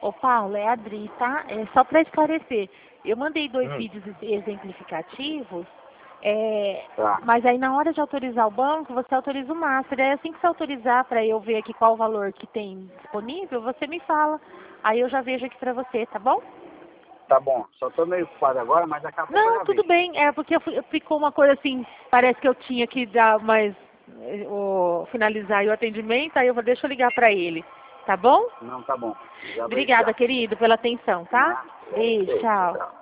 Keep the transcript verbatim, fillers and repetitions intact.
Ô, Paulo, é a Adri, tá? É só para esclarecer. Eu mandei dois Hum. vídeos exemplificativos, é, Tá. mas aí na hora de autorizar o banco, você autoriza o Master. Aí assim que você autorizar para eu ver aqui qual o valor que tem disponível, você me fala. Aí eu já vejo aqui para você, tá bom? Tá bom. Só tô meio ocupado agora, mas daqui a pouco eu Não, já tudo vejo. bem. É porque eu fui- ficou uma coisa assim, parece que eu tinha que dar mais, eh, o, finalizar aí o atendimento, aí eu vou, deixa eu ligar para ele, tá bom? Não, tá bom. Já vejo Obrigada, já. querido, pela atenção, tá? Ah, Beijo, sei, tchau. tchau.